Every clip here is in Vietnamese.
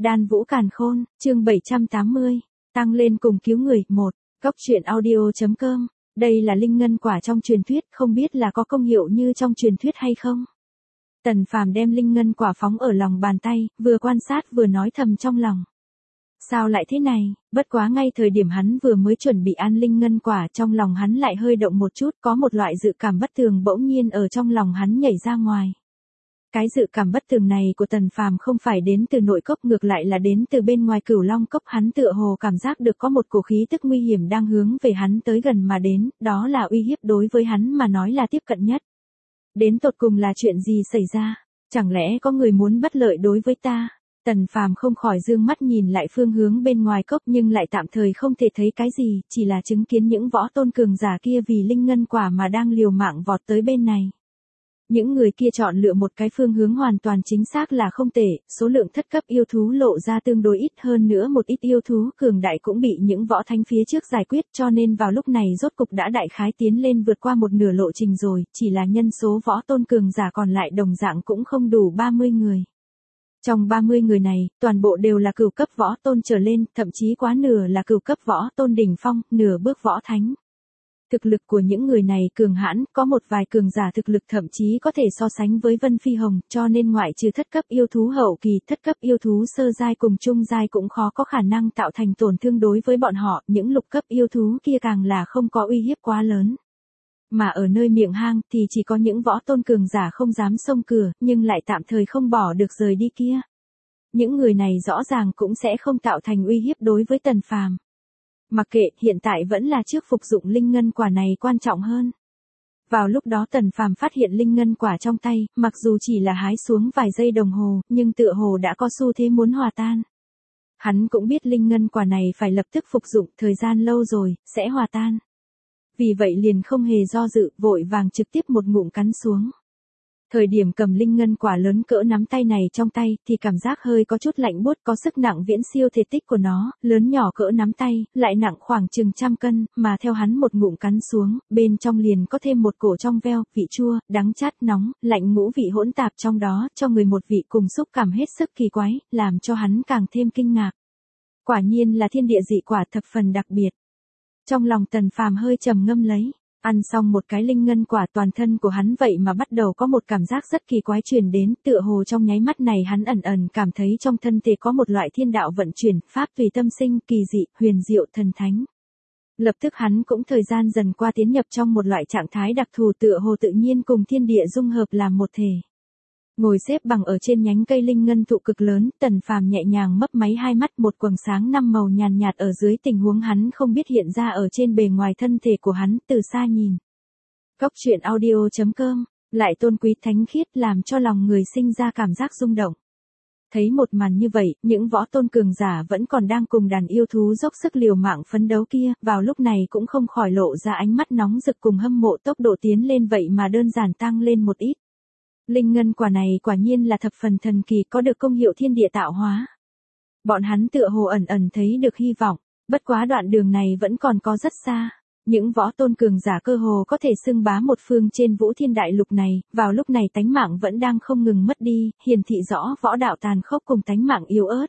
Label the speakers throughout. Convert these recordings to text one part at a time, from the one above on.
Speaker 1: Đan Vũ Càn Khôn, chương 780, tăng lên cùng cứu người, 1, Cốc truyện audio.com, đây là linh ngân quả trong truyền thuyết, không biết là có công hiệu như trong truyền thuyết hay không. Tần Phàm đem linh ngân quả phóng ở lòng bàn tay, vừa quan sát vừa nói thầm trong lòng. Sao lại thế này, bất quá ngay thời điểm hắn vừa mới chuẩn bị ăn linh ngân quả, trong lòng hắn lại hơi động một chút, có một loại dự cảm bất thường bỗng nhiên ở trong lòng hắn nhảy ra ngoài. Cái dự cảm bất thường này của Tần Phàm không phải đến từ nội cốc, ngược lại là đến từ bên ngoài Cửu Long cốc, hắn tựa hồ cảm giác được có một cổ khí tức nguy hiểm đang hướng về hắn tới gần mà đến, đó là uy hiếp đối với hắn mà nói là tiếp cận nhất. Đến tột cùng là chuyện gì xảy ra? Chẳng lẽ có người muốn bất lợi đối với ta? Tần Phàm không khỏi dương mắt nhìn lại phương hướng bên ngoài cốc, nhưng lại tạm thời không thể thấy cái gì, chỉ là chứng kiến những võ tôn cường giả kia vì linh ngân quả mà đang liều mạng vọt tới bên này. Những người kia chọn lựa một cái phương hướng hoàn toàn chính xác là không tệ, số lượng thất cấp yêu thú lộ ra tương đối ít, hơn nữa một ít yêu thú cường đại cũng bị những võ thánh phía trước giải quyết, cho nên vào lúc này rốt cục đã đại khái tiến lên vượt qua một nửa lộ trình rồi, chỉ là nhân số võ tôn cường giả còn lại đồng dạng cũng không đủ 30 người. Trong 30 người này, toàn bộ đều là cửu cấp võ tôn trở lên, thậm chí quá nửa là cửu cấp võ tôn đỉnh phong, nửa bước võ thánh. Thực lực của những người này cường hãn, có một vài cường giả thực lực thậm chí có thể so sánh với Vân Phi Hồng, cho nên ngoại trừ thất cấp yêu thú hậu kỳ, thất cấp yêu thú sơ giai cùng trung giai cũng khó có khả năng tạo thành tổn thương đối với bọn họ, những lục cấp yêu thú kia càng là không có uy hiếp quá lớn. Mà ở nơi miệng hang thì chỉ có những võ tôn cường giả không dám xông cửa, nhưng lại tạm thời không bỏ được rời đi kia. Những người này rõ ràng cũng sẽ không tạo thành uy hiếp đối với Tần Phàm. Mặc kệ, hiện tại vẫn là trước phục dụng linh ngân quả này quan trọng hơn. Vào lúc đó Tần Phàm phát hiện linh ngân quả trong tay, mặc dù chỉ là hái xuống vài giây đồng hồ, nhưng tựa hồ đã có xu thế muốn hòa tan. Hắn cũng biết linh ngân quả này phải lập tức phục dụng, thời gian lâu rồi, sẽ hòa tan. Vì vậy liền không hề do dự, vội vàng trực tiếp một ngụm cắn xuống. Thời điểm cầm linh ngân quả lớn cỡ nắm tay này trong tay, thì cảm giác hơi có chút lạnh buốt, có sức nặng viễn siêu thể tích của nó, lớn nhỏ cỡ nắm tay, lại nặng khoảng chừng 100 cân, mà theo hắn một ngụm cắn xuống, bên trong liền có thêm một cổ trong veo, vị chua, đắng chát, nóng, lạnh ngũ vị hỗn tạp trong đó, cho người một vị cùng xúc cảm hết sức kỳ quái, làm cho hắn càng thêm kinh ngạc. Quả nhiên là thiên địa dị quả thập phần đặc biệt. Trong lòng Tần Phàm hơi trầm ngâm lấy. Ăn xong một cái linh ngân quả, toàn thân của hắn vậy mà bắt đầu có một cảm giác rất kỳ quái truyền đến, tựa hồ trong nháy mắt này hắn ẩn ẩn cảm thấy trong thân thể có một loại thiên đạo vận chuyển, pháp tùy tâm sinh, kỳ dị, huyền diệu, thần thánh. Lập tức hắn cũng thời gian dần qua tiến nhập trong một loại trạng thái đặc thù, tựa hồ tự nhiên cùng thiên địa dung hợp làm một thể. Ngồi xếp bằng ở trên nhánh cây linh ngân thụ cực lớn, Tần Phàm nhẹ nhàng mấp máy hai mắt, một quầng sáng năm màu nhàn nhạt ở dưới tình huống hắn không biết hiện ra ở trên bề ngoài thân thể của hắn, từ xa nhìn. Cốc truyện audio.com, lại tôn quý thánh khiết, làm cho lòng người sinh ra cảm giác rung động. Thấy một màn như vậy, những võ tôn cường giả vẫn còn đang cùng đàn yêu thú dốc sức liều mạng phấn đấu kia, vào lúc này cũng không khỏi lộ ra ánh mắt nóng rực cùng hâm mộ, tốc độ tiến lên vậy mà đơn giản tăng lên một ít. Linh ngân quả này quả nhiên là thập phần thần kỳ, có được công hiệu thiên địa tạo hóa. Bọn hắn tựa hồ ẩn ẩn thấy được hy vọng, bất quá đoạn đường này vẫn còn có rất xa. Những võ tôn cường giả cơ hồ có thể xưng bá một phương trên Vũ Thiên Đại Lục này, vào lúc này tánh mạng vẫn đang không ngừng mất đi, hiển thị rõ võ đạo tàn khốc cùng tánh mạng yếu ớt.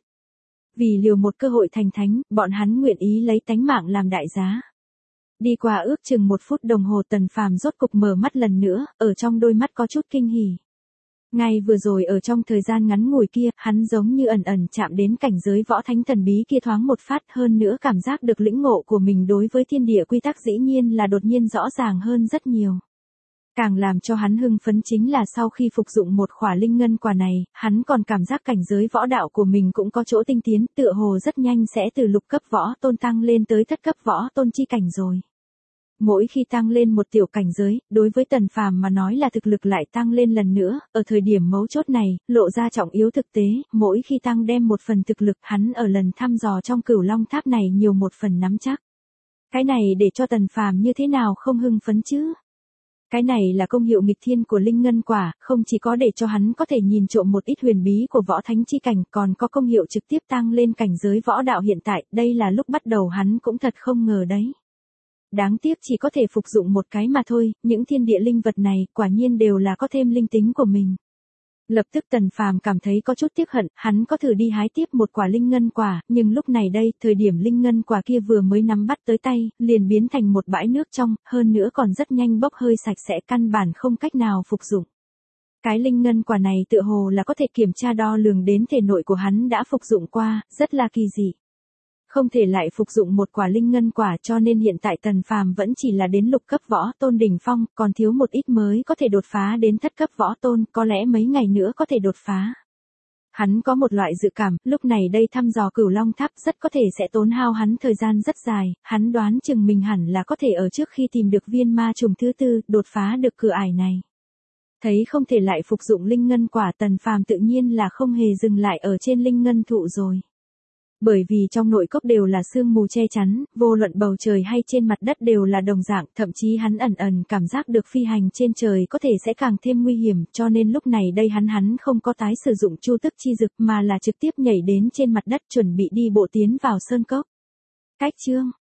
Speaker 1: Vì liều một cơ hội thành thánh, bọn hắn nguyện ý lấy tánh mạng làm đại giá. Đi qua ước chừng 1 phút đồng hồ, Tần Phàm rốt cục mở mắt lần nữa, ở trong đôi mắt có chút kinh hỉ. Ngay vừa rồi ở trong thời gian ngắn ngủi kia, hắn giống như ẩn ẩn chạm đến cảnh giới võ thánh thần bí kia thoáng một phát, hơn nữa cảm giác được lĩnh ngộ của mình đối với thiên địa quy tắc dĩ nhiên là đột nhiên rõ ràng hơn rất nhiều. Càng làm cho hắn hưng phấn chính là sau khi phục dụng một khỏa linh ngân quả này, hắn còn cảm giác cảnh giới võ đạo của mình cũng có chỗ tinh tiến, tựa hồ rất nhanh sẽ từ lục cấp võ tôn tăng lên tới thất cấp võ tôn chi cảnh rồi. Mỗi khi tăng lên một tiểu cảnh giới, đối với Tần Phàm mà nói là thực lực lại tăng lên lần nữa, ở thời điểm mấu chốt này, lộ ra trọng yếu thực tế, mỗi khi tăng đem một phần thực lực, hắn ở lần thăm dò trong Cửu Long Tháp này nhiều một phần nắm chắc. Cái này để cho Tần Phàm như thế nào không hưng phấn chứ? Cái này là công hiệu nghịch thiên của linh ngân quả, không chỉ có để cho hắn có thể nhìn trộm một ít huyền bí của võ thánh chi cảnh, còn có công hiệu trực tiếp tăng lên cảnh giới võ đạo hiện tại, đây là lúc bắt đầu hắn cũng thật không ngờ đấy. Đáng tiếc chỉ có thể phục dụng một cái mà thôi, những thiên địa linh vật này quả nhiên đều là có thêm linh tính của mình. Lập tức Tần Phàm cảm thấy có chút tiếc hận, hắn có thử đi hái tiếp một quả linh ngân quả, nhưng lúc này đây, thời điểm linh ngân quả kia vừa mới nắm bắt tới tay, liền biến thành một bãi nước trong, hơn nữa còn rất nhanh bốc hơi sạch sẽ, căn bản không cách nào phục dụng. Cái linh ngân quả này tựa hồ là có thể kiểm tra đo lường đến thể nội của hắn đã phục dụng qua, rất là kỳ dị. Không thể lại phục dụng một quả linh ngân quả, cho nên hiện tại Tần Phàm vẫn chỉ là đến lục cấp võ tôn đỉnh phong, còn thiếu một ít mới có thể đột phá đến thất cấp võ tôn, có lẽ mấy ngày nữa có thể đột phá. Hắn có một loại dự cảm, lúc này đây thăm dò Cửu Long Tháp rất có thể sẽ tốn hao hắn thời gian rất dài, hắn đoán chừng mình hẳn là có thể ở trước khi tìm được viên ma trùng thứ tư, đột phá được cửa ải này. Thấy không thể lại phục dụng linh ngân quả, Tần Phàm tự nhiên là không hề dừng lại ở trên linh ngân thụ rồi. Bởi vì trong nội cốc đều là sương mù che chắn, vô luận bầu trời hay trên mặt đất đều là đồng dạng, thậm chí hắn ẩn ẩn cảm giác được phi hành trên trời có thể sẽ càng thêm nguy hiểm, cho nên lúc này đây hắn không có tái sử dụng chu tức chi dực mà là trực tiếp nhảy đến trên mặt đất chuẩn bị đi bộ tiến vào sơn cốc. Cách chương